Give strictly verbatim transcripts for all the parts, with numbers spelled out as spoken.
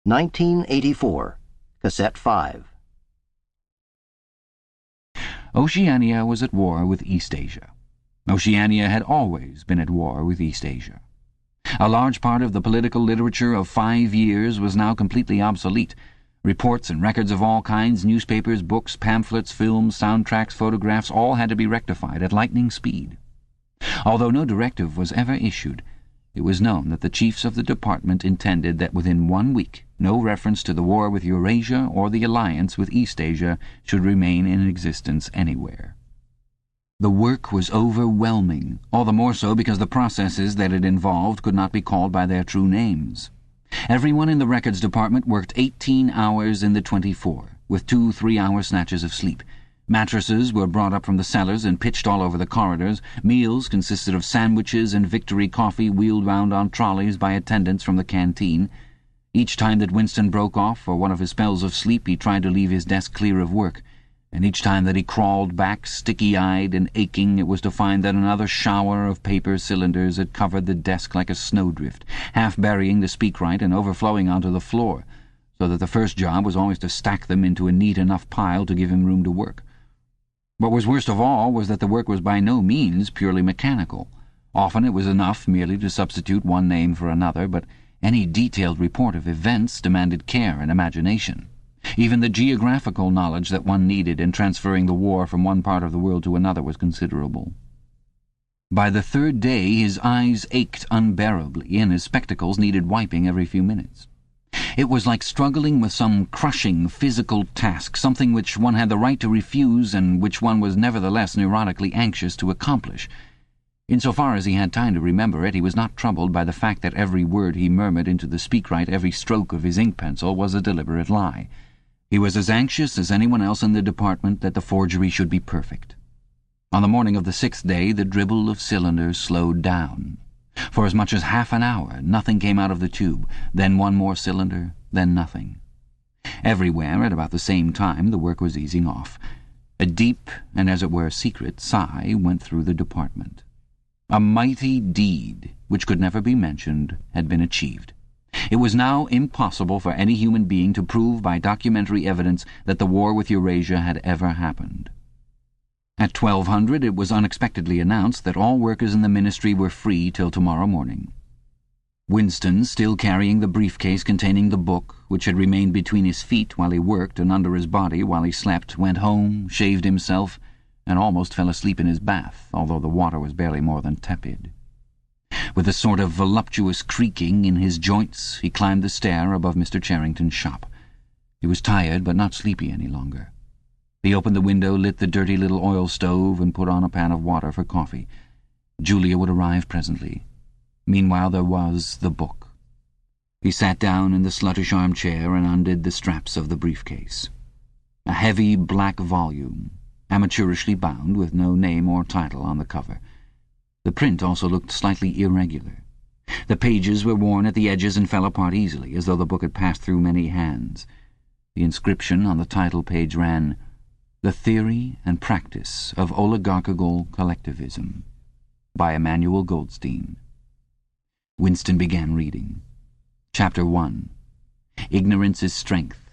nineteen eighty-four, Cassette five. Oceania was at war with East Asia. Oceania had always been at war with East Asia. A large part of the political literature of five years was now completely obsolete. Reports and records of all kinds, newspapers, books, pamphlets, films, soundtracks, photographs, all had to be rectified at lightning speed. Although no directive was ever issued, it was known that the chiefs of the department intended that within one week no reference to the war with Eurasia or the alliance with East Asia should remain in existence anywhere. The work was overwhelming, all the more so because the processes that it involved could not be called by their true names. Everyone in the records department worked eighteen hours in the twenty-four, with two three-hour snatches of sleep. Mattresses were brought up from the cellars and pitched all over the corridors. Meals consisted of sandwiches and Victory coffee wheeled round on trolleys by attendants from the canteen. Each time that Winston broke off for one of his spells of sleep, he tried to leave his desk clear of work. And each time that he crawled back, sticky-eyed and aching, it was to find that another shower of paper cylinders had covered the desk like a snowdrift, half burying the speakwrite and overflowing onto the floor, so that the first job was always to stack them into a neat enough pile to give him room to work. What was worst of all was that the work was by no means purely mechanical. Often it was enough merely to substitute one name for another, but any detailed report of events demanded care and imagination. Even the geographical knowledge that one needed in transferring the war from one part of the world to another was considerable. By the third day his eyes ached unbearably, and his spectacles needed wiping every few minutes. It was like struggling with some crushing physical task, something which one had the right to refuse and which one was nevertheless neurotically anxious to accomplish. Insofar as he had time to remember it, he was not troubled by the fact that every word he murmured into the speakwrite, every stroke of his ink pencil, was a deliberate lie. He was as anxious as anyone else in the department that the forgery should be perfect. On the morning of the sixth day, the dribble of cylinders slowed down. For as much as half an hour, nothing came out of the tube, then one more cylinder, then nothing. Everywhere, at about the same time, the work was easing off. A deep, and as it were secret, sigh went through the department. A mighty deed, which could never be mentioned, had been achieved. It was now impossible for any human being to prove by documentary evidence that the war with Eurasia had ever happened. At twelve hundred it was unexpectedly announced that all workers in the ministry were free till tomorrow morning. Winston, still carrying the briefcase containing the book, which had remained between his feet while he worked and under his body while he slept, went home, shaved himself, and almost fell asleep in his bath, although the water was barely more than tepid. With a sort of voluptuous creaking in his joints, he climbed the stair above Mister Charrington's shop. He was tired, but not sleepy any longer. He opened the window, lit the dirty little oil stove, and put on a pan of water for coffee. Julia would arrive presently. Meanwhile there was the book. He sat down in the sluttish armchair and undid the straps of the briefcase. A heavy black volume, amateurishly bound, with no name or title on the cover. The print also looked slightly irregular. The pages were worn at the edges and fell apart easily, as though the book had passed through many hands. The inscription on the title page ran, "The Theory and Practice of Oligarchical Collectivism," by Emmanuel Goldstein. Winston began reading. Chapter one. Ignorance is Strength.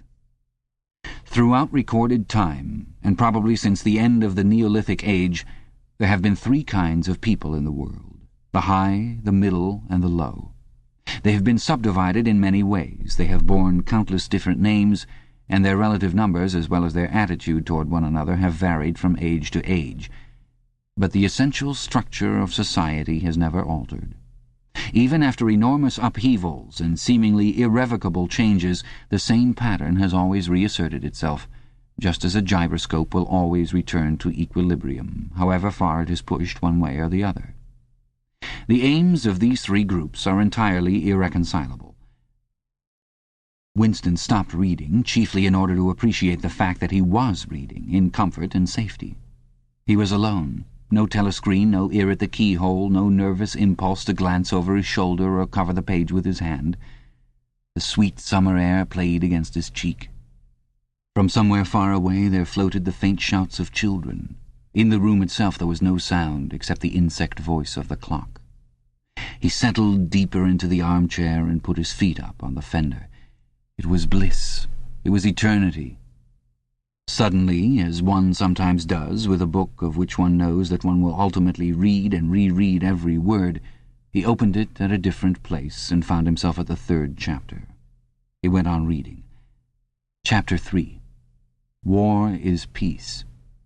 Throughout recorded time, and probably since the end of the Neolithic Age, there have been three kinds of people in the world, the high, the middle, and the low. They have been subdivided in many ways. They have borne countless different names, and their relative numbers, as well as their attitude toward one another, have varied from age to age. But the essential structure of society has never altered. Even after enormous upheavals and seemingly irrevocable changes, the same pattern has always reasserted itself, just as a gyroscope will always return to equilibrium, however far it is pushed one way or the other. The aims of these three groups are entirely irreconcilable. Winston stopped reading, chiefly in order to appreciate the fact that he was reading, in comfort and safety. He was alone. No telescreen, no ear at the keyhole, no nervous impulse to glance over his shoulder or cover the page with his hand. The sweet summer air played against his cheek. From somewhere far away there floated the faint shouts of children. In the room itself there was no sound except the insect voice of the clock. He settled deeper into the armchair and put his feet up on the fender. It was bliss. It was eternity. Suddenly, as one sometimes does with a book of which one knows that one will ultimately read and reread every word, he opened it at a different place and found himself at the third chapter. He went on reading. Chapter three. War is Peace.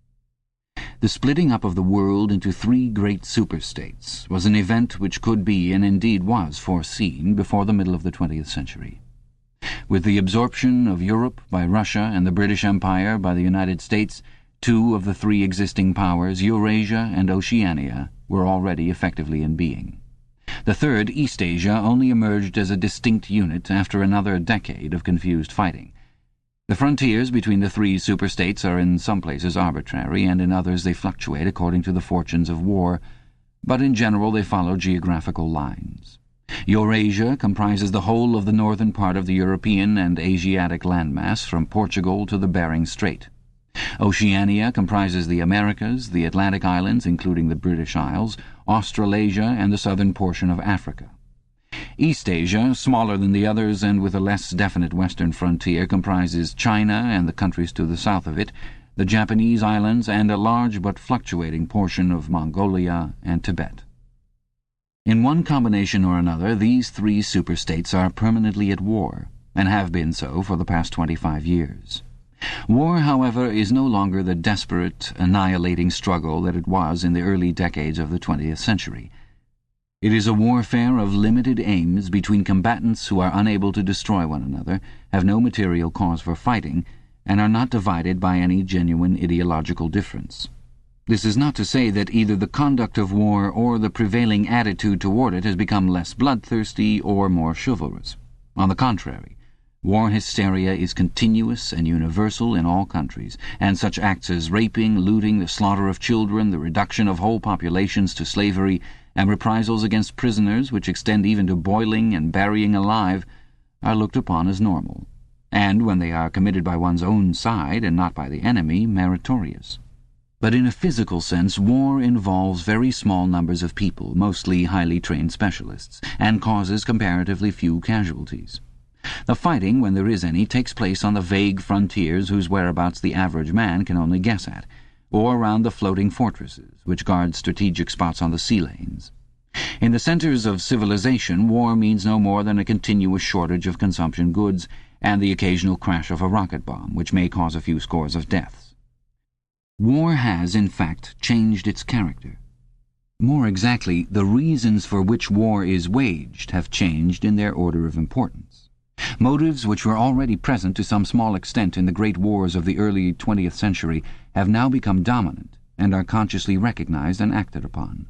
The splitting up of the world into three great superstates was an event which could be, and indeed was, foreseen before the middle of the twentieth century. With the absorption of Europe by Russia and the British Empire by the United States, two of the three existing powers, Eurasia and Oceania, were already effectively in being. The third, Eastasia, only emerged as a distinct unit after another decade of confused fighting. The frontiers between the three superstates are in some places arbitrary, and in others they fluctuate according to the fortunes of war, but in general they follow geographical lines. Eurasia comprises the whole of the northern part of the European and Asiatic landmass from Portugal to the Bering Strait. Oceania comprises the Americas, the Atlantic Islands, including the British Isles, Australasia, and the southern portion of Africa. Eastasia, smaller than the others and with a less definite western frontier, comprises China and the countries to the south of it, the Japanese islands, and a large but fluctuating portion of Mongolia and Tibet. In one combination or another, these three superstates are permanently at war, and have been so for the past twenty-five years. War, however, is no longer the desperate, annihilating struggle that it was in the early decades of the twentieth century. It is a warfare of limited aims between combatants who are unable to destroy one another, have no material cause for fighting, and are not divided by any genuine ideological difference. This is not to say that either the conduct of war or the prevailing attitude toward it has become less bloodthirsty or more chivalrous. On the contrary, war hysteria is continuous and universal in all countries, and such acts as raping, looting, the slaughter of children, the reduction of whole populations to slavery, and reprisals against prisoners, which extend even to boiling and burying alive, are looked upon as normal, and, when they are committed by one's own side and not by the enemy, meritorious. But in a physical sense, war involves very small numbers of people, mostly highly trained specialists, and causes comparatively few casualties. The fighting, when there is any, takes place on the vague frontiers whose whereabouts the average man can only guess at, or around the floating fortresses which guard strategic spots on the sea lanes. In the centres of civilization, war means no more than a continuous shortage of consumption goods and the occasional crash of a rocket bomb, which may cause a few scores of deaths. War has, in fact, changed its character. More exactly, the reasons for which war is waged have changed in their order of importance. Motives which were already present to some small extent in the great wars of the early twentieth century have now become dominant and are consciously recognized and acted upon.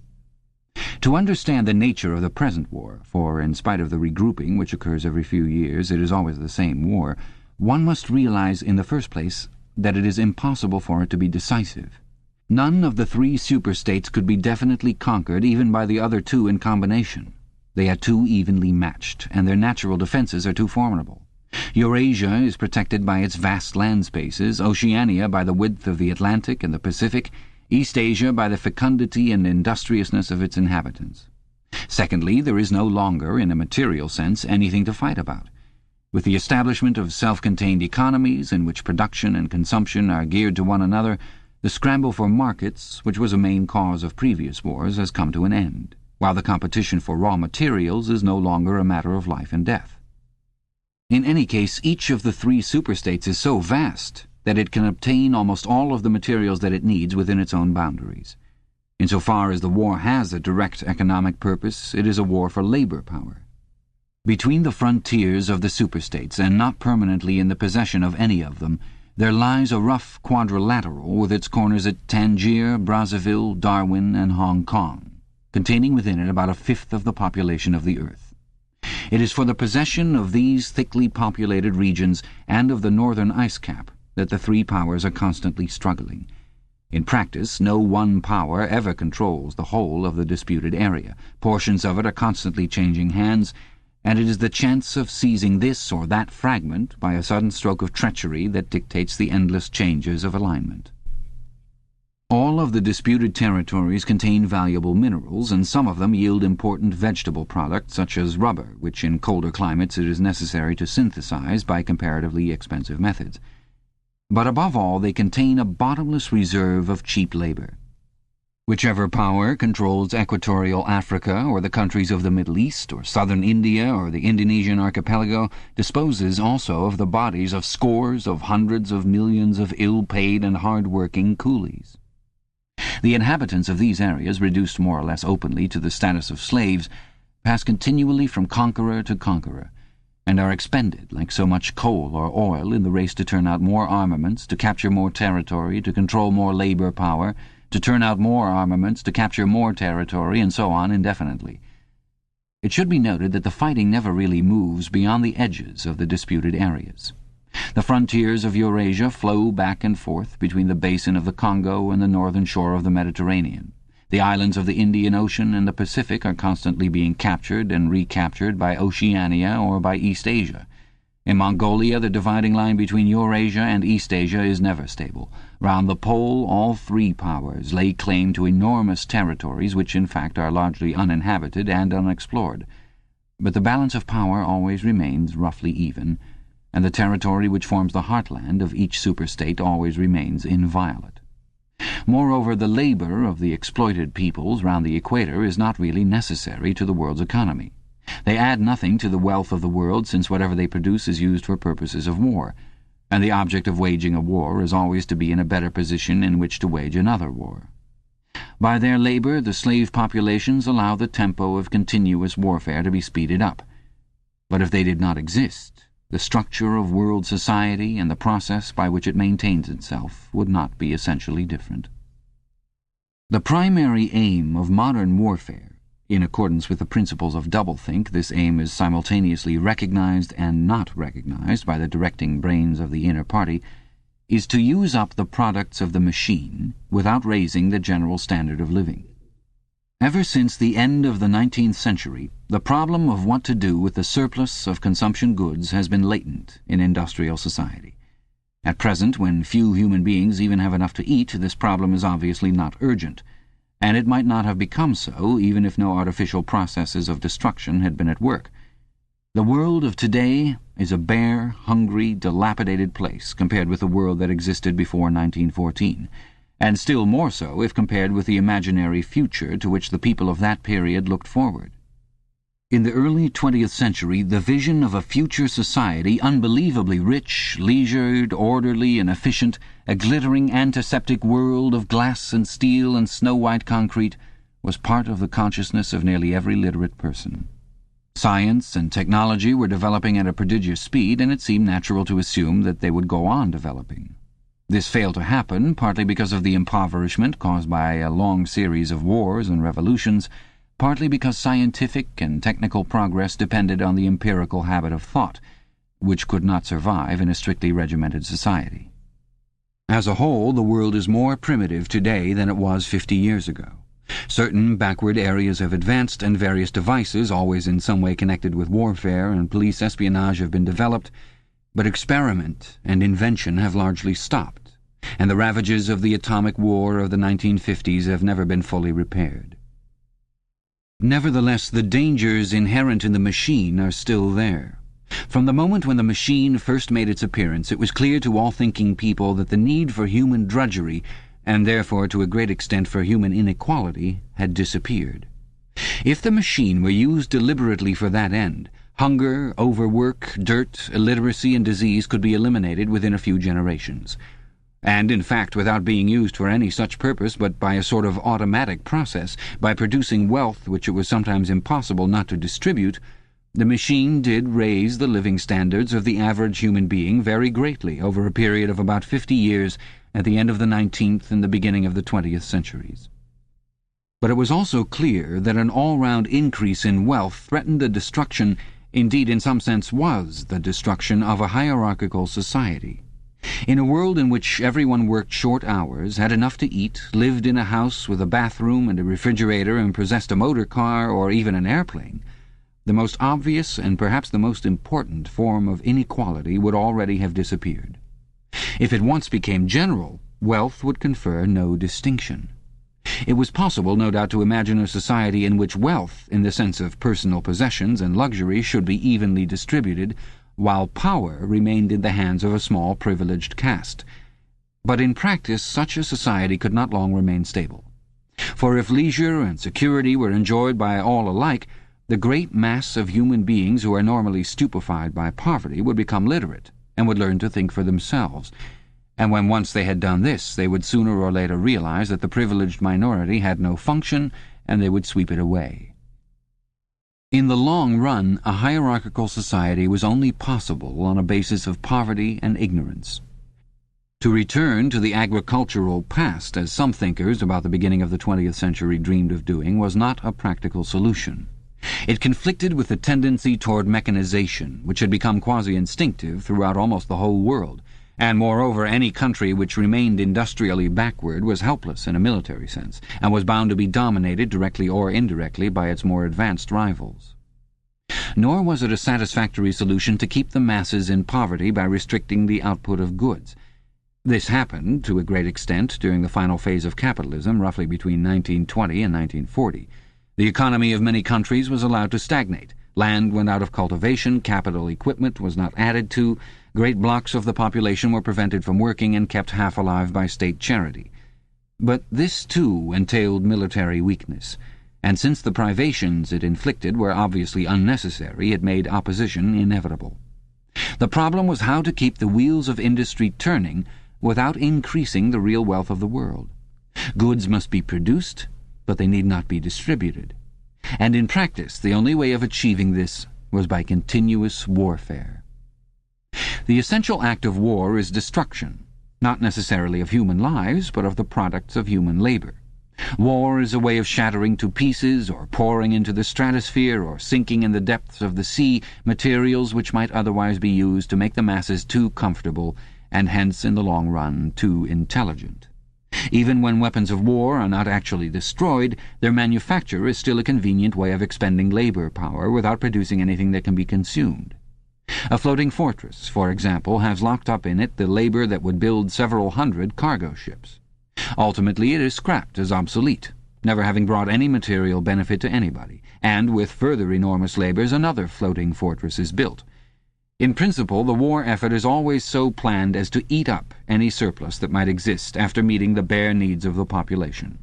To understand the nature of the present war, for in spite of the regrouping which occurs every few years, it is always the same war, one must realize in the first place that it is impossible for it to be decisive. None of the three superstates could be definitely conquered even by the other two in combination. They are too evenly matched, and their natural defences are too formidable. Eurasia is protected by its vast land spaces, Oceania by the width of the Atlantic and the Pacific, Eastasia by the fecundity and industriousness of its inhabitants. Secondly, there is no longer, in a material sense, anything to fight about. With the establishment of self-contained economies in which production and consumption are geared to one another, the scramble for markets, which was a main cause of previous wars, has come to an end, while the competition for raw materials is no longer a matter of life and death. In any case, each of the three superstates is so vast that it can obtain almost all of the materials that it needs within its own boundaries. Insofar as the war has a direct economic purpose, it is a war for labor power. Between the frontiers of the superstates, and not permanently in the possession of any of them, there lies a rough quadrilateral with its corners at Tangier, Brazzaville, Darwin, and Hong Kong, containing within it about a fifth of the population of the earth. It is for the possession of these thickly populated regions and of the northern ice cap that the three powers are constantly struggling. In practice, no one power ever controls the whole of the disputed area. Portions of it are constantly changing hands, and it is the chance of seizing this or that fragment by a sudden stroke of treachery that dictates the endless changes of alignment. All of the disputed territories contain valuable minerals, and some of them yield important vegetable products such as rubber, which in colder climates it is necessary to synthesize by comparatively expensive methods. But above all, they contain a bottomless reserve of cheap labor. Whichever power controls equatorial Africa or the countries of the Middle East or southern India or the Indonesian archipelago disposes also of the bodies of scores of hundreds of millions of ill-paid and hard-working coolies. The inhabitants of these areas, reduced more or less openly to the status of slaves, pass continually from conqueror to conqueror, and are expended like so much coal or oil in the race to turn out more armaments, to capture more territory, to control more labor power, to turn out more armaments, to capture more territory, and so on indefinitely. It should be noted that the fighting never really moves beyond the edges of the disputed areas. The frontiers of Eurasia flow back and forth between the basin of the Congo and the northern shore of the Mediterranean. The islands of the Indian Ocean and the Pacific are constantly being captured and recaptured by Oceania or by East Asia. In Mongolia, the dividing line between Eurasia and East Asia is never stable. Round the pole, all three powers lay claim to enormous territories which in fact are largely uninhabited and unexplored. But the balance of power always remains roughly even, and the territory which forms the heartland of each superstate always remains inviolate. Moreover, the labor of the exploited peoples round the equator is not really necessary to the world's economy. They add nothing to the wealth of the world, since whatever they produce is used for purposes of war, and the object of waging a war is always to be in a better position in which to wage another war. By their labor, the slave populations allow the tempo of continuous warfare to be speeded up. But if they did not exist, the structure of world society and the process by which it maintains itself would not be essentially different. The primary aim of modern warfare, in accordance with the principles of doublethink, this aim is simultaneously recognized and not recognized by the directing brains of the inner party, is to use up the products of the machine without raising the general standard of living. Ever since the end of the nineteenth century, the problem of what to do with the surplus of consumption goods has been latent in industrial society. At present, when few human beings even have enough to eat, this problem is obviously not urgent, and it might not have become so even if no artificial processes of destruction had been at work. The world of today is a bare, hungry, dilapidated place compared with the world that existed before nineteen fourteen, and still more so if compared with the imaginary future to which the people of that period looked forward. In the early twentieth century, the vision of a future society unbelievably rich, leisured, orderly, and efficient, a glittering antiseptic world of glass and steel and snow-white concrete, was part of the consciousness of nearly every literate person. Science and technology were developing at a prodigious speed, and it seemed natural to assume that they would go on developing. This failed to happen, partly because of the impoverishment caused by a long series of wars and revolutions, partly because scientific and technical progress depended on the empirical habit of thought, which could not survive in a strictly regimented society. As a whole, the world is more primitive today than it was fifty years ago. Certain backward areas of advanced and various devices, always in some way connected with warfare and police espionage, have been developed, but experiment and invention have largely stopped, and the ravages of the atomic war of the nineteen fifties have never been fully repaired. Nevertheless, the dangers inherent in the machine are still there. From the moment when the machine first made its appearance, it was clear to all thinking people that the need for human drudgery, and therefore to a great extent for human inequality, had disappeared. If the machine were used deliberately for that end, hunger, overwork, dirt, illiteracy, and disease could be eliminated within a few generations. And, in fact, without being used for any such purpose, but by a sort of automatic process, by producing wealth which it was sometimes impossible not to distribute, the machine did raise the living standards of the average human being very greatly over a period of about fifty years at the end of the nineteenth and the beginning of the twentieth centuries. But it was also clear that an all-round increase in wealth threatened the destruction, indeed in some sense was the destruction, of a hierarchical society. In a world in which everyone worked short hours, had enough to eat, lived in a house with a bathroom and a refrigerator, and possessed a motor car or even an airplane, the most obvious and perhaps the most important form of inequality would already have disappeared. If it once became general, wealth would confer no distinction. It was possible, no doubt, to imagine a society in which wealth, in the sense of personal possessions and luxury, should be evenly distributed, while power remained in the hands of a small privileged caste. But in practice such a society could not long remain stable. For if leisure and security were enjoyed by all alike, the great mass of human beings who are normally stupefied by poverty would become literate, and would learn to think for themselves. And when once they had done this, they would sooner or later realize that the privileged minority had no function, and they would sweep it away. In the long run, a hierarchical society was only possible on a basis of poverty and ignorance. To return to the agricultural past, as some thinkers about the beginning of the twentieth century dreamed of doing, was not a practical solution. It conflicted with the tendency toward mechanization, which had become quasi-instinctive throughout almost the whole world, and moreover any country which remained industrially backward was helpless in a military sense, and was bound to be dominated, directly or indirectly, by its more advanced rivals. Nor was it a satisfactory solution to keep the masses in poverty by restricting the output of goods. This happened, to a great extent, during the final phase of capitalism, roughly between nineteen twenty and nineteen forty. The economy of many countries was allowed to stagnate. Land went out of cultivation, capital equipment was not added to, great blocks of the population were prevented from working and kept half alive by state charity. But this, too, entailed military weakness, and since the privations it inflicted were obviously unnecessary, it made opposition inevitable. The problem was how to keep the wheels of industry turning without increasing the real wealth of the world. Goods must be produced, but they need not be distributed. And in practice, the only way of achieving this was by continuous warfare. The essential act of war is destruction, not necessarily of human lives, but of the products of human labor. War is a way of shattering to pieces, or pouring into the stratosphere, or sinking in the depths of the sea, materials which might otherwise be used to make the masses too comfortable, and hence, in the long run, too intelligent. Even when weapons of war are not actually destroyed, their manufacture is still a convenient way of expending labor power without producing anything that can be consumed. A floating fortress, for example, has locked up in it the labor that would build several hundred cargo ships. Ultimately it is scrapped as obsolete, never having brought any material benefit to anybody, and with further enormous labors another floating fortress is built. In principle, the war effort is always so planned as to eat up any surplus that might exist after meeting the bare needs of the population.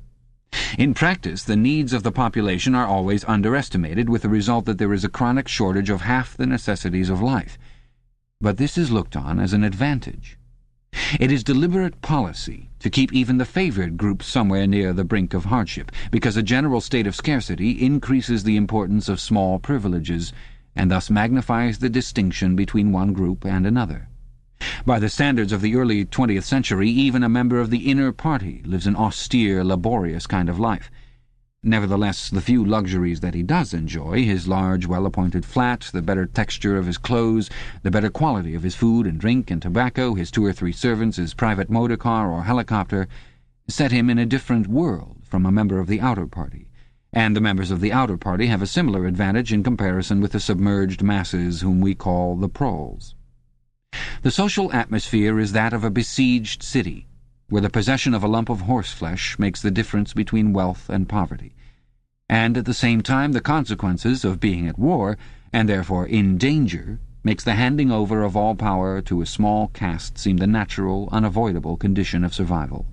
In practice, the needs of the population are always underestimated, with the result that there is a chronic shortage of half the necessities of life. But this is looked on as an advantage. It is deliberate policy to keep even the favored groups somewhere near the brink of hardship, because a general state of scarcity increases the importance of small privileges, and thus magnifies the distinction between one group and another. By the standards of the early twentieth century, even a member of the inner party lives an austere, laborious kind of life. Nevertheless, the few luxuries that he does enjoy, his large, well-appointed flat, the better texture of his clothes, the better quality of his food and drink and tobacco, his two or three servants, his private motor car or helicopter, set him in a different world from a member of the outer party. And the members of the outer party have a similar advantage in comparison with the submerged masses whom we call the proles. The social atmosphere is that of a besieged city, where the possession of a lump of horseflesh makes the difference between wealth and poverty. And at the same time, the consequences of being at war, and therefore in danger, makes the handing over of all power to a small caste seem the natural, unavoidable condition of survival.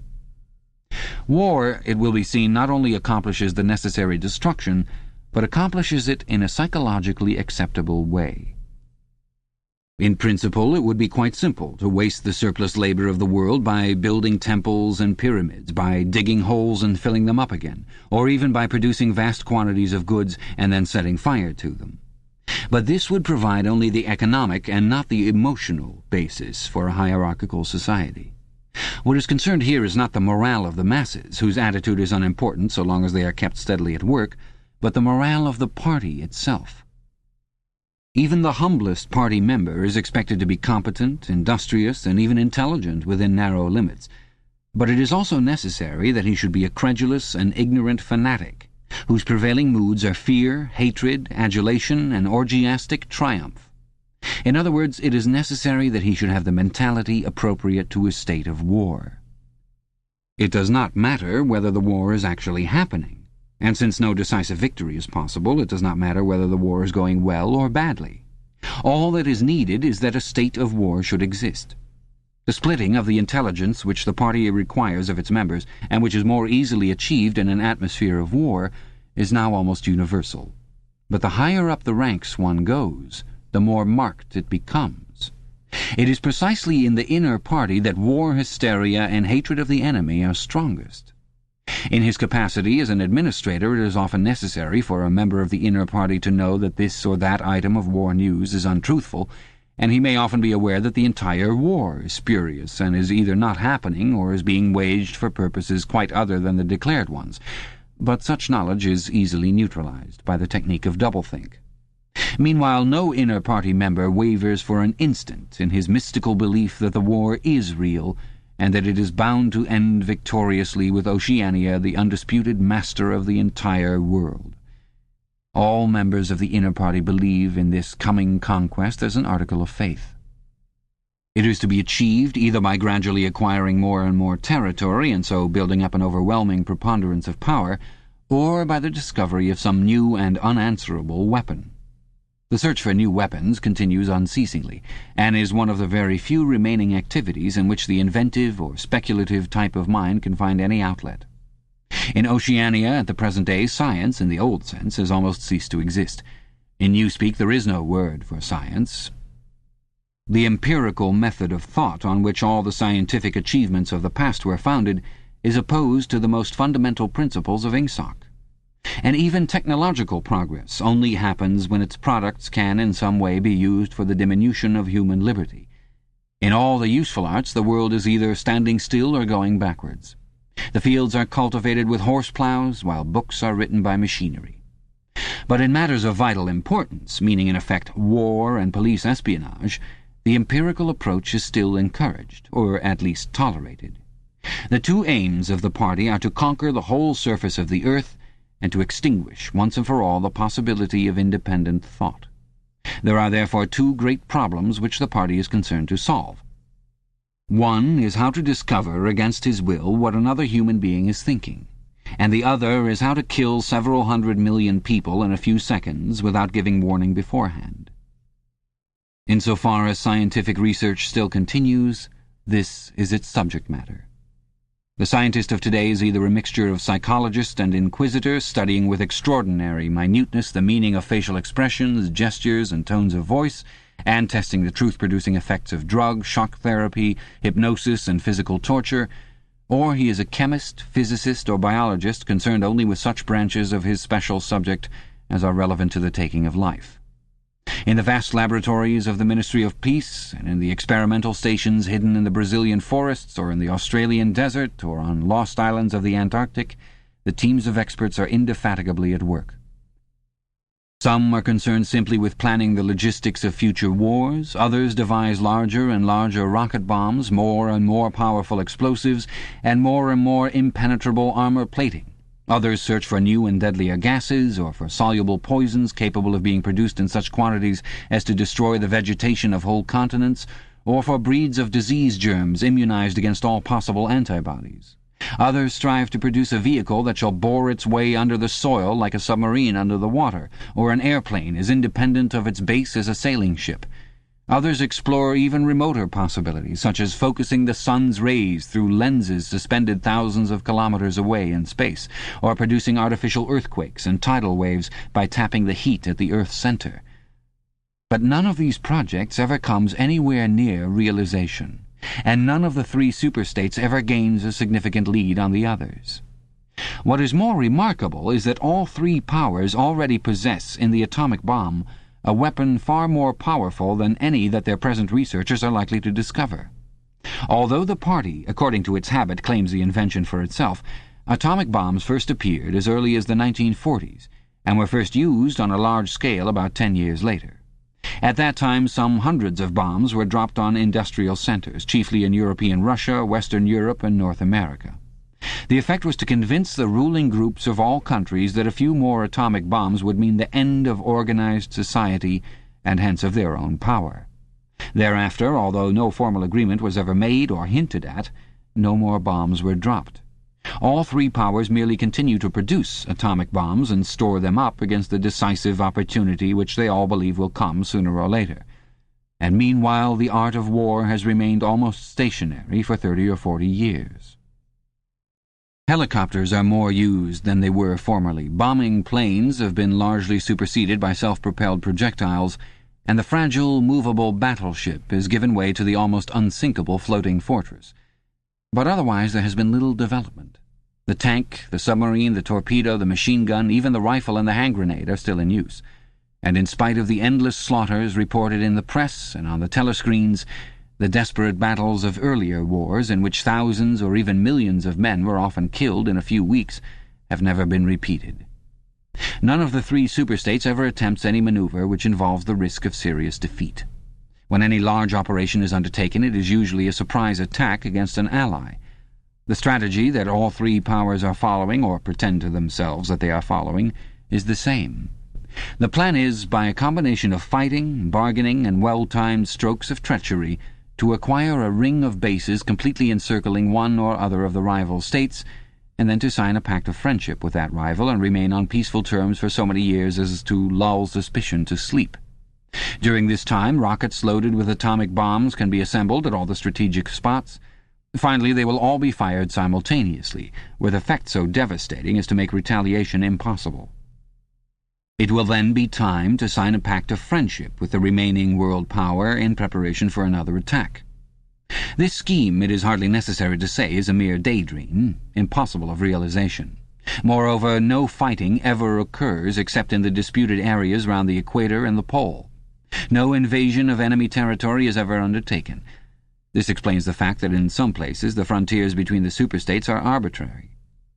War, it will be seen, not only accomplishes the necessary destruction, but accomplishes it in a psychologically acceptable way. In principle, it would be quite simple to waste the surplus labor of the world by building temples and pyramids, by digging holes and filling them up again, or even by producing vast quantities of goods and then setting fire to them. But this would provide only the economic and not the emotional basis for a hierarchical society. What is concerned here is not the morale of the masses, whose attitude is unimportant so long as they are kept steadily at work, but the morale of the party itself. Even the humblest party member is expected to be competent, industrious, and even intelligent within narrow limits, but it is also necessary that he should be a credulous and ignorant fanatic, whose prevailing moods are fear, hatred, adulation, and orgiastic triumph. In other words, it is necessary that he should have the mentality appropriate to a state of war. It does not matter whether the war is actually happening, and since no decisive victory is possible, it does not matter whether the war is going well or badly. All that is needed is that a state of war should exist. The splitting of the intelligence which the party requires of its members, and which is more easily achieved in an atmosphere of war, is now almost universal. But the higher up the ranks one goes, the more marked it becomes. It is precisely in the inner party that war hysteria and hatred of the enemy are strongest. In his capacity as an administrator, it is often necessary for a member of the inner party to know that this or that item of war news is untruthful, and he may often be aware that the entire war is spurious and is either not happening or is being waged for purposes quite other than the declared ones. But such knowledge is easily neutralized by the technique of doublethink. Meanwhile, no inner party member wavers for an instant in his mystical belief that the war is real, and that it is bound to end victoriously with Oceania the undisputed master of the entire world. All members of the inner party believe in this coming conquest as an article of faith. It is to be achieved either by gradually acquiring more and more territory, and so building up an overwhelming preponderance of power, or by the discovery of some new and unanswerable weapon. The search for new weapons continues unceasingly, and is one of the very few remaining activities in which the inventive or speculative type of mind can find any outlet. In Oceania at the present day, science, in the old sense, has almost ceased to exist. In Newspeak there is no word for science. The empirical method of thought on which all the scientific achievements of the past were founded is opposed to the most fundamental principles of Ingsoc. And even technological progress only happens when its products can in some way be used for the diminution of human liberty. In all the useful arts, the world is either standing still or going backwards. The fields are cultivated with horse-plows, while books are written by machinery. But in matters of vital importance, meaning in effect war and police espionage, the empirical approach is still encouraged, or at least tolerated. The two aims of the party are to conquer the whole surface of the earth, and to extinguish once and for all the possibility of independent thought. There are therefore two great problems which the party is concerned to solve. One is how to discover against his will what another human being is thinking, and the other is how to kill several hundred million people in a few seconds without giving warning beforehand. Insofar as scientific research still continues, this is its subject matter. The scientist of today is either a mixture of psychologist and inquisitor, studying with extraordinary minuteness the meaning of facial expressions, gestures, and tones of voice, and testing the truth-producing effects of drug, shock therapy, hypnosis, and physical torture, or he is a chemist, physicist, or biologist concerned only with such branches of his special subject as are relevant to the taking of life. In the vast laboratories of the Ministry of Peace, and in the experimental stations hidden in the Brazilian forests or in the Australian desert or on lost islands of the Antarctic, the teams of experts are indefatigably at work. Some are concerned simply with planning the logistics of future wars, others devise larger and larger rocket bombs, more and more powerful explosives, and more and more impenetrable armor plating. Others search for new and deadlier gases, or for soluble poisons capable of being produced in such quantities as to destroy the vegetation of whole continents, or for breeds of disease germs immunized against all possible antibodies. Others strive to produce a vehicle that shall bore its way under the soil like a submarine under the water, or an airplane as independent of its base as a sailing ship. Others explore even remoter possibilities, such as focusing the sun's rays through lenses suspended thousands of kilometers away in space, or producing artificial earthquakes and tidal waves by tapping the heat at the Earth's center. But none of these projects ever comes anywhere near realization, and none of the three superstates ever gains a significant lead on the others. What is more remarkable is that all three powers already possess in the atomic bomb a weapon far more powerful than any that their present researchers are likely to discover. Although the party, according to its habit, claims the invention for itself, atomic bombs first appeared as early as the nineteen forties, and were first used on a large scale about ten years later. At that time, some hundreds of bombs were dropped on industrial centers, chiefly in European Russia, Western Europe, and North America. The effect was to convince the ruling groups of all countries that a few more atomic bombs would mean the end of organized society, and hence of their own power. Thereafter, although no formal agreement was ever made or hinted at, no more bombs were dropped. All three powers merely continue to produce atomic bombs and store them up against the decisive opportunity which they all believe will come sooner or later. And meanwhile the art of war has remained almost stationary for thirty or forty years. Helicopters are more used than they were formerly. Bombing planes have been largely superseded by self-propelled projectiles, and the fragile, movable battleship has given way to the almost unsinkable floating fortress. But otherwise there has been little development. The tank, the submarine, the torpedo, the machine gun, even the rifle and the hand grenade are still in use. And in spite of the endless slaughters reported in the press and on the telescreens, the desperate battles of earlier wars, in which thousands or even millions of men were often killed in a few weeks, have never been repeated. None of the three superstates ever attempts any maneuver which involves the risk of serious defeat. When any large operation is undertaken, it is usually a surprise attack against an ally. The strategy that all three powers are following, or pretend to themselves that they are following, is the same. The plan is, by a combination of fighting, bargaining, and well-timed strokes of treachery, to acquire a ring of bases completely encircling one or other of the rival states, and then to sign a pact of friendship with that rival and remain on peaceful terms for so many years as to lull suspicion to sleep. During this time, rockets loaded with atomic bombs can be assembled at all the strategic spots. Finally, they will all be fired simultaneously, with effect so devastating as to make retaliation impossible. It will then be time to sign a pact of friendship with the remaining world power in preparation for another attack. This scheme, it is hardly necessary to say, is a mere daydream, impossible of realization. Moreover, no fighting ever occurs except in the disputed areas round the equator and the pole. No invasion of enemy territory is ever undertaken. This explains the fact that in some places the frontiers between the superstates are arbitrary.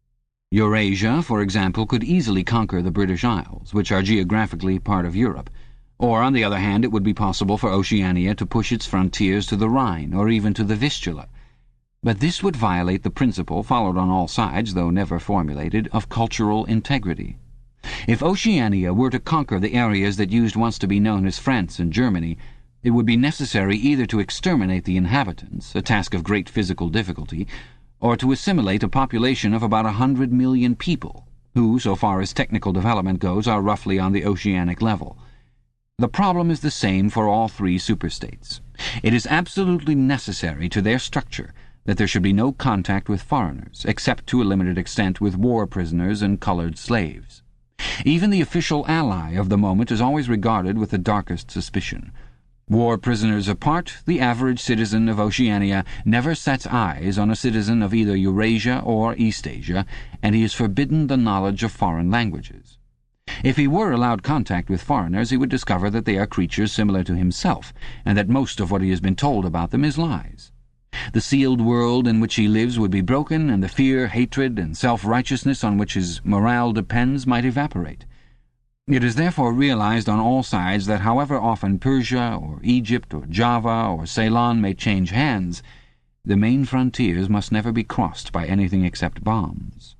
Eurasia, for example, could easily conquer the British Isles, which are geographically part of Europe, or, on the other hand, it would be possible for Oceania to push its frontiers to the Rhine, or even to the Vistula. But this would violate the principle, followed on all sides, though never formulated, of cultural integrity. If Oceania were to conquer the areas that used once to be known as France and Germany, it would be necessary either to exterminate the inhabitants, a task of great physical difficulty, or to assimilate a population of about a hundred million people, who, so far as technical development goes, are roughly on the oceanic level. The problem is the same for all three superstates. It is absolutely necessary to their structure that there should be no contact with foreigners, except to a limited extent with war prisoners and colored slaves. Even the official ally of the moment is always regarded with the darkest suspicion. War prisoners apart, the average citizen of Oceania never sets eyes on a citizen of either Eurasia or Eastasia, and he is forbidden the knowledge of foreign languages. If he were allowed contact with foreigners, he would discover that they are creatures similar to himself, and that most of what he has been told about them is lies. The sealed world in which he lives would be broken, and the fear, hatred, and self-righteousness on which his morale depends might evaporate. It is therefore realized on all sides that however often Persia, or Egypt, or Java, or Ceylon may change hands, the main frontiers must never be crossed by anything except bombs.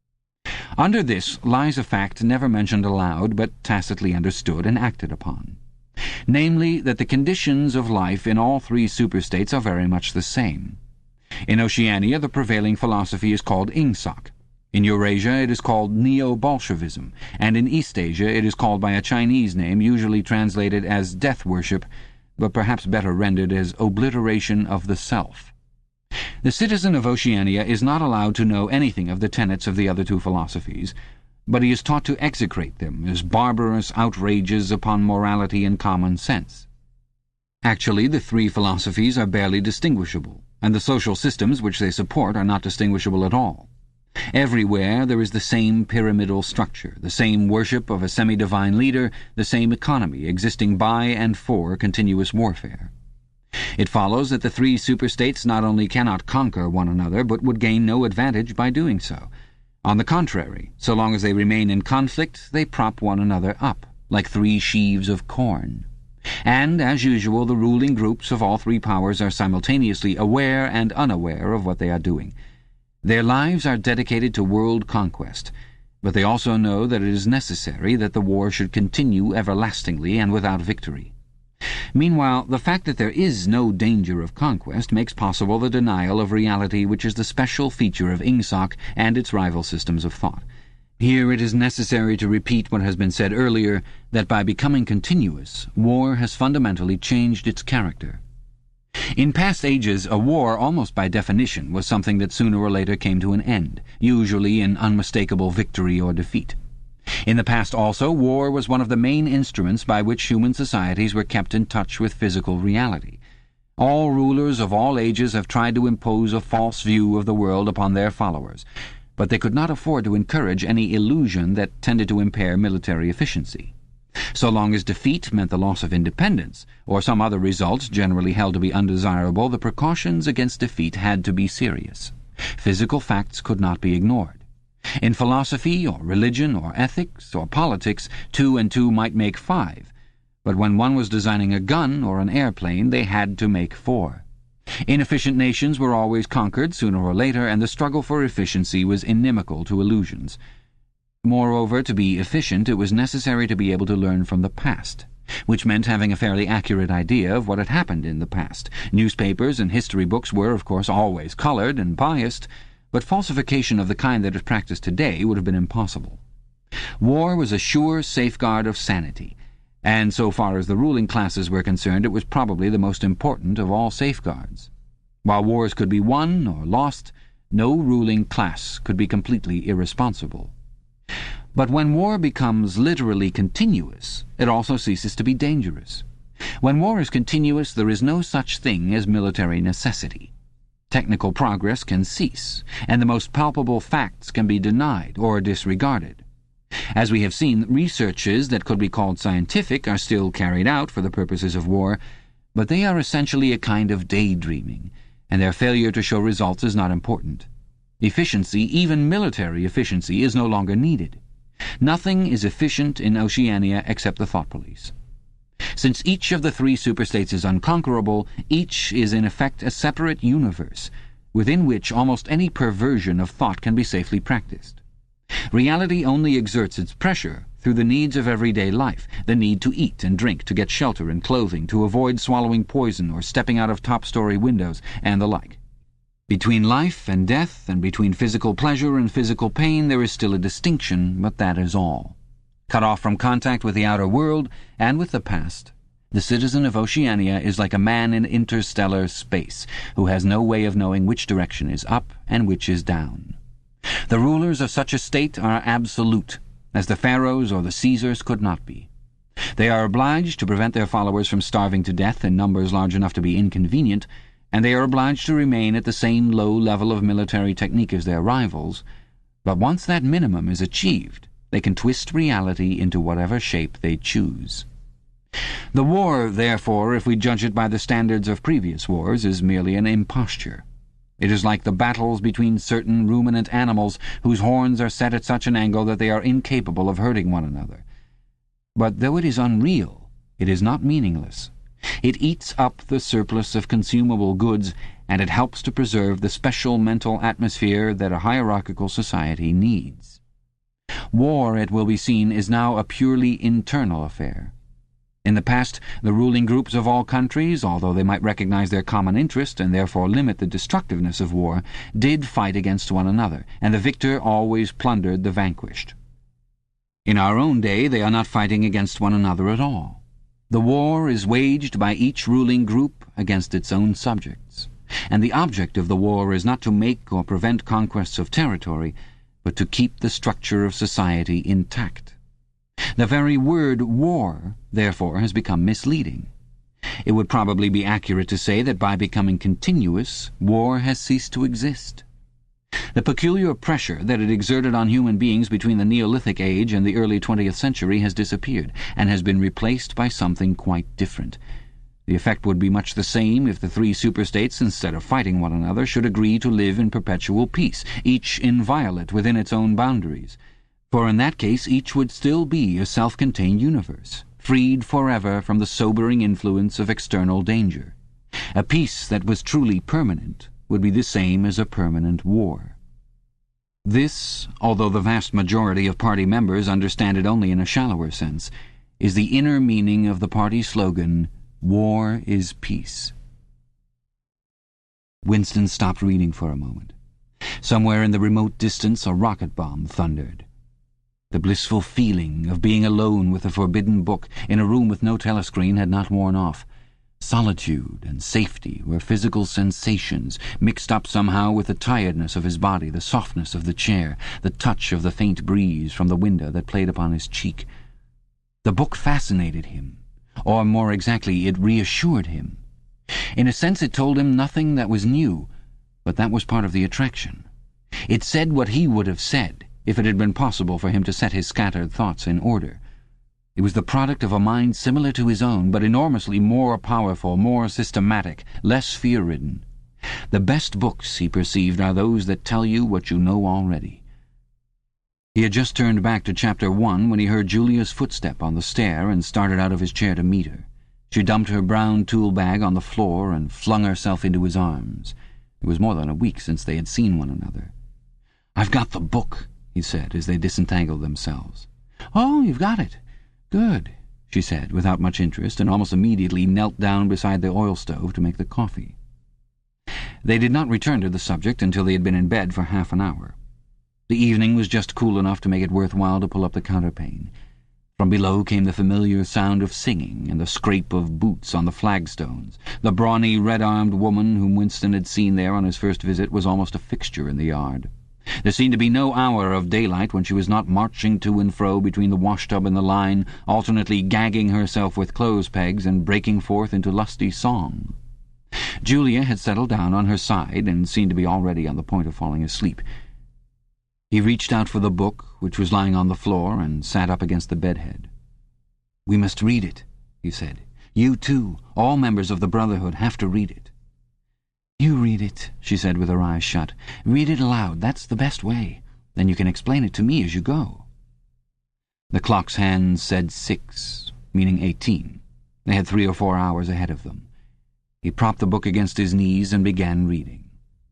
Under this lies a fact never mentioned aloud, but tacitly understood and acted upon. Namely, that the conditions of life in all three superstates are very much the same. In Oceania, the prevailing philosophy is called Ingsoc. In Eurasia, it is called Neo-Bolshevism, and in Eastasia it is called by a Chinese name, usually translated as death worship, but perhaps better rendered as obliteration of the self. The citizen of Oceania is not allowed to know anything of the tenets of the other two philosophies, but he is taught to execrate them as barbarous outrages upon morality and common sense. Actually, the three philosophies are barely distinguishable, and the social systems which they support are not distinguishable at all. Everywhere there is the same pyramidal structure, the same worship of a semi-divine leader, the same economy existing by and for continuous warfare. It follows that the three superstates not only cannot conquer one another, but would gain no advantage by doing so. On the contrary, so long as they remain in conflict, they prop one another up, like three sheaves of corn. And, as usual, the ruling groups of all three powers are simultaneously aware and unaware of what they are doing. Their lives are dedicated to world conquest, but they also know that it is necessary that the war should continue everlastingly and without victory. Meanwhile, the fact that there is no danger of conquest makes possible the denial of reality which is the special feature of Ingsoc and its rival systems of thought. Here it is necessary to repeat what has been said earlier, that by becoming continuous, war has fundamentally changed its character. In past ages, a war, almost by definition, was something that sooner or later came to an end, usually in unmistakable victory or defeat. In the past also, war was one of the main instruments by which human societies were kept in touch with physical reality. All rulers of all ages have tried to impose a false view of the world upon their followers, but they could not afford to encourage any illusion that tended to impair military efficiency. So long as defeat meant the loss of independence, or some other result generally held to be undesirable, the precautions against defeat had to be serious. Physical facts could not be ignored. In philosophy, or religion, or ethics, or politics, two and two might make five, but when one was designing a gun or an airplane, they had to make four. Inefficient nations were always conquered sooner or later, and the struggle for efficiency was inimical to illusions. Moreover, to be efficient, it was necessary to be able to learn from the past, which meant having a fairly accurate idea of what had happened in the past. Newspapers and history books were, of course, always colored and biased, but falsification of the kind that is practiced today would have been impossible. War was a sure safeguard of sanity, and so far as the ruling classes were concerned, it was probably the most important of all safeguards. While wars could be won or lost, no ruling class could be completely irresponsible. But when war becomes literally continuous, it also ceases to be dangerous. When war is continuous, there is no such thing as military necessity. Technical progress can cease, and the most palpable facts can be denied or disregarded. As we have seen, researches that could be called scientific are still carried out for the purposes of war, but they are essentially a kind of daydreaming, and their failure to show results is not important. Efficiency, even military efficiency, is no longer needed. Nothing is efficient in Oceania except the thought police. Since each of the three superstates is unconquerable, each is in effect a separate universe, within which almost any perversion of thought can be safely practiced. Reality only exerts its pressure through the needs of everyday life, the need to eat and drink, to get shelter and clothing, to avoid swallowing poison or stepping out of top-story windows, and the like. Between life and death, and between physical pleasure and physical pain, there is still a distinction, but that is all. Cut off from contact with the outer world and with the past, the citizen of Oceania is like a man in interstellar space, who has no way of knowing which direction is up and which is down. The rulers of such a state are absolute, as the pharaohs or the Caesars could not be. They are obliged to prevent their followers from starving to death in numbers large enough to be inconvenient, and they are obliged to remain at the same low level of military technique as their rivals, but once that minimum is achieved, they can twist reality into whatever shape they choose. The war, therefore, if we judge it by the standards of previous wars, is merely an imposture. It is like the battles between certain ruminant animals whose horns are set at such an angle that they are incapable of hurting one another. But though it is unreal, it is not meaningless. It eats up the surplus of consumable goods, and it helps to preserve the special mental atmosphere that a hierarchical society needs. War, it will be seen, is now a purely internal affair. In the past, the ruling groups of all countries, although they might recognize their common interest and therefore limit the destructiveness of war, did fight against one another, and the victor always plundered the vanquished. In our own day, they are not fighting against one another at all. The war is waged by each ruling group against its own subjects, and the object of the war is not to make or prevent conquests of territory, but to keep the structure of society intact. The very word war, therefore, has become misleading. It would probably be accurate to say that by becoming continuous, war has ceased to exist. The peculiar pressure that it exerted on human beings between the Neolithic age and the early twentieth century has disappeared, and has been replaced by something quite different. The effect would be much the same if the three superstates, instead of fighting one another, should agree to live in perpetual peace, each inviolate within its own boundaries. For in that case each would still be a self-contained universe, freed forever from the sobering influence of external danger. A peace that was truly permanent would be the same as a permanent war. This, although the vast majority of party members understand it only in a shallower sense, is the inner meaning of the party slogan, War is peace. Winston stopped reading for a moment. Somewhere in the remote distance a rocket bomb thundered. The blissful feeling of being alone with the forbidden book in a room with no telescreen had not worn off. Solitude and safety were physical sensations, mixed up somehow with the tiredness of his body, the softness of the chair, the touch of the faint breeze from the window that played upon his cheek. The book fascinated him, or more exactly, it reassured him. In a sense it told him nothing that was new, but that was part of the attraction. It said what he would have said if it had been possible for him to set his scattered thoughts in order. It was the product of a mind similar to his own, but enormously more powerful, more systematic, less fear-ridden. The best books, he perceived, are those that tell you what you know already. He had just turned back to chapter one when he heard Julia's footstep on the stair and started out of his chair to meet her. She dumped her brown tool bag on the floor and flung herself into his arms. It was more than a week since they had seen one another. "I've got the book," he said, as they disentangled themselves. "Oh, you've got it. Good," she said, without much interest, and almost immediately knelt down beside the oil stove to make the coffee. They did not return to the subject until they had been in bed for half an hour. The evening was just cool enough to make it worthwhile to pull up the counterpane. From below came the familiar sound of singing and the scrape of boots on the flagstones. The brawny, red-armed woman whom Winston had seen there on his first visit was almost a fixture in the yard. There seemed to be no hour of daylight when she was not marching to and fro between the washtub and the line, alternately gagging herself with clothes-pegs and breaking forth into lusty song. Julia had settled down on her side and seemed to be already on the point of falling asleep. He reached out for the book, which was lying on the floor, and sat up against the bedhead. "We must read it," he said. "You too. All members of the Brotherhood have to read it." "You read it," she said with her eyes shut. "Read it aloud. That's the best way. Then you can explain it to me as you go." The clock's hands said six, meaning eighteen. They had three or four hours ahead of them. He propped the book against his knees and began reading.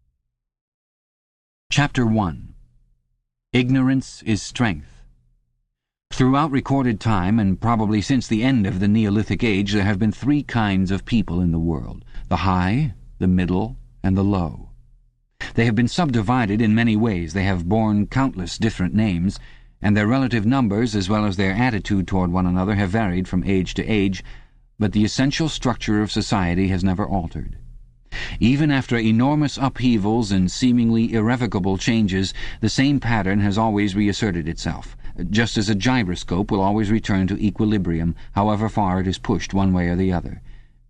Chapter one. Ignorance is Strength. Throughout recorded time, and probably since the end of the Neolithic Age, there have been three kinds of people in the world: the high, the middle, and the low. They have been subdivided in many ways, they have borne countless different names, and their relative numbers, as well as their attitude toward one another, have varied from age to age, but the essential structure of society has never altered. Even after enormous upheavals and seemingly irrevocable changes, the same pattern has always reasserted itself, just as a gyroscope will always return to equilibrium, however far it is pushed one way or the other.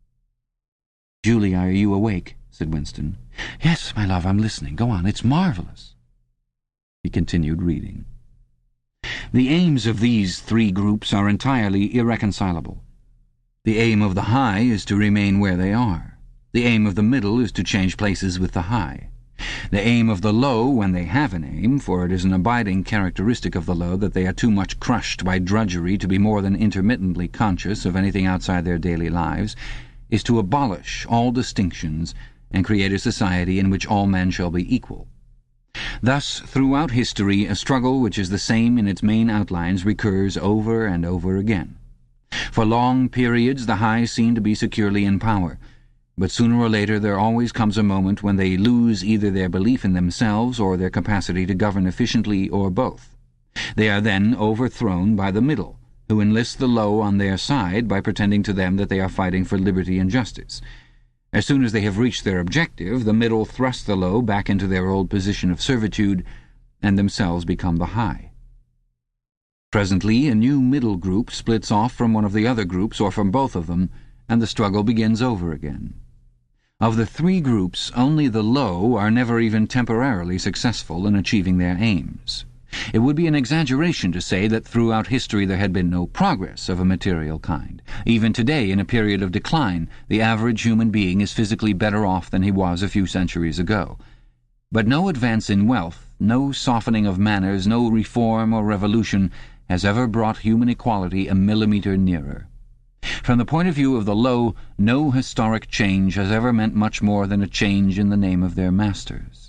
"Julia, are you awake?" said Winston. "Yes, my love, I'm listening. Go on, it's marvelous." He continued reading. The aims of these three groups are entirely irreconcilable. The aim of the high is to remain where they are. The aim of the middle is to change places with the high. The aim of the low, when they have an aim, for it is an abiding characteristic of the low that they are too much crushed by drudgery to be more than intermittently conscious of anything outside their daily lives, is to abolish all distinctions and create a society in which all men shall be equal. Thus, throughout history, a struggle which is the same in its main outlines recurs over and over again. For long periods the high seem to be securely in power, but sooner or later there always comes a moment when they lose either their belief in themselves or their capacity to govern efficiently, or both. They are then overthrown by the middle, who enlist the low on their side by pretending to them that they are fighting for liberty and justice. As soon as they have reached their objective, the middle thrust the low back into their old position of servitude, and themselves become the high. Presently a new middle group splits off from one of the other groups, or from both of them, and the struggle begins over again. Of the three groups, only the low are never even temporarily successful in achieving their aims. It would be an exaggeration to say that throughout history there had been no progress of a material kind. Even today, in a period of decline, the average human being is physically better off than he was a few centuries ago. But no advance in wealth, no softening of manners, no reform or revolution has ever brought human equality a millimetre nearer. From the point of view of the low, no historic change has ever meant much more than a change in the name of their masters.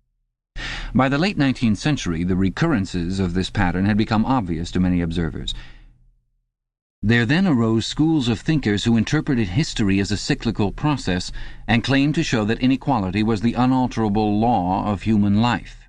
By the late nineteenth century, the recurrences of this pattern had become obvious to many observers. There then arose schools of thinkers who interpreted history as a cyclical process and claimed to show that inequality was the unalterable law of human life.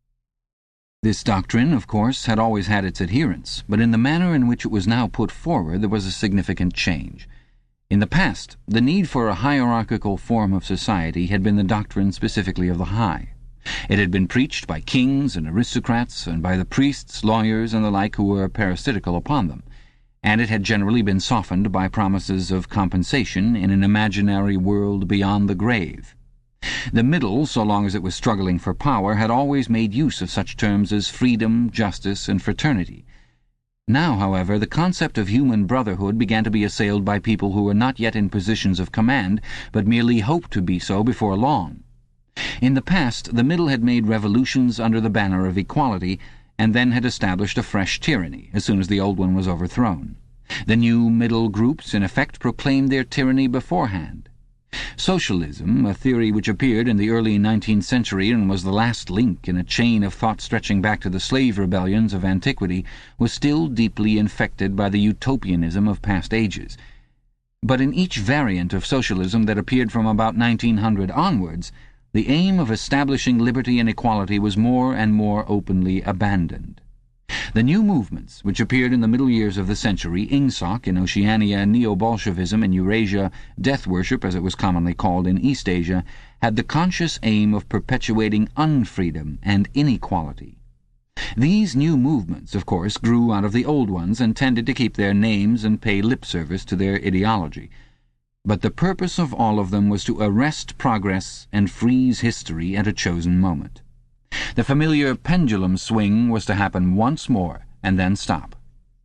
This doctrine, of course, had always had its adherents, but in the manner in which it was now put forward there was a significant change. In the past, the need for a hierarchical form of society had been the doctrine specifically of the high. It had been preached by kings and aristocrats and by the priests, lawyers, and the like who were parasitical upon them, and it had generally been softened by promises of compensation in an imaginary world beyond the grave. The middle, so long as it was struggling for power, had always made use of such terms as freedom, justice, and fraternity. Now, however, the concept of human brotherhood began to be assailed by people who were not yet in positions of command, but merely hoped to be so before long. In the past, the middle had made revolutions under the banner of equality, and then had established a fresh tyranny as soon as the old one was overthrown. The new middle groups, in effect, proclaimed their tyranny beforehand. Socialism, a theory which appeared in the early nineteenth century and was the last link in a chain of thought stretching back to the slave rebellions of antiquity, was still deeply infected by the utopianism of past ages. But in each variant of socialism that appeared from about nineteen hundred onwards, the aim of establishing liberty and equality was more and more openly abandoned. The new movements, which appeared in the middle years of the century, Ingsoc in Oceania, Neo-Bolshevism in Eurasia, death worship, as it was commonly called in East Asia, had the conscious aim of perpetuating unfreedom and inequality. These new movements, of course, grew out of the old ones and tended to keep their names and pay lip service to their ideology. But the purpose of all of them was to arrest progress and freeze history at a chosen moment. The familiar pendulum swing was to happen once more and then stop.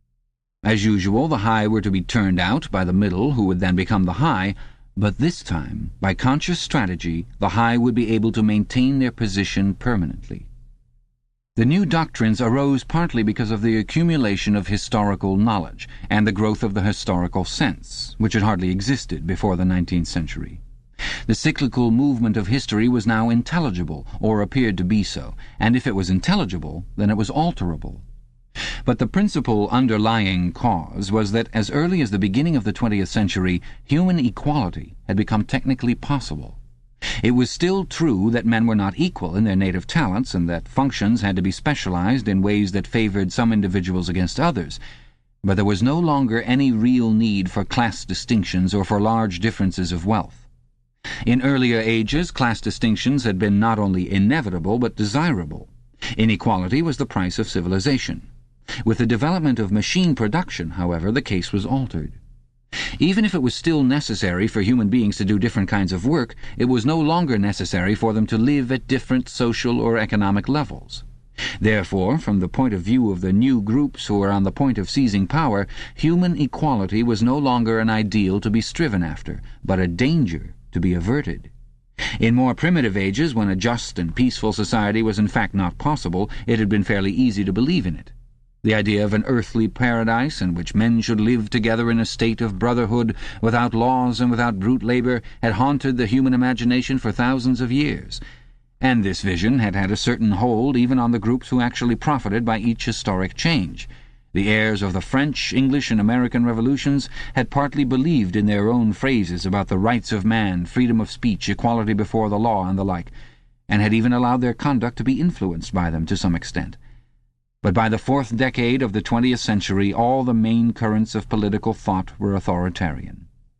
As usual, the high were to be turned out by the middle, who would then become the high, but this time, by conscious strategy, the high would be able to maintain their position permanently. The new doctrines arose partly because of the accumulation of historical knowledge and the growth of the historical sense, which had hardly existed before the nineteenth century. The cyclical movement of history was now intelligible, or appeared to be so, and if it was intelligible, then it was alterable. But the principal underlying cause was that as early as the beginning of the twentieth century, human equality had become technically possible. It was still true that men were not equal in their native talents, and that functions had to be specialized in ways that favored some individuals against others, but there was no longer any real need for class distinctions or for large differences of wealth. In earlier ages, class distinctions had been not only inevitable but desirable. Inequality was the price of civilization. With the development of machine production, however, the case was altered. Even if it was still necessary for human beings to do different kinds of work, it was no longer necessary for them to live at different social or economic levels. Therefore, from the point of view of the new groups who were on the point of seizing power, human equality was no longer an ideal to be striven after, but a danger to be averted. In more primitive ages, when a just and peaceful society was in fact not possible, it had been fairly easy to believe in it. The idea of an earthly paradise in which men should live together in a state of brotherhood, without laws and without brute labor, had haunted the human imagination for thousands of years, and this vision had had a certain hold even on the groups who actually profited by each historic change. The heirs of the French, English, and American revolutions had partly believed in their own phrases about the rights of man, freedom of speech, equality before the law, and the like, and had even allowed their conduct to be influenced by them to some extent. But by the fourth decade of the twentieth century, all the main currents of political thought were authoritarian.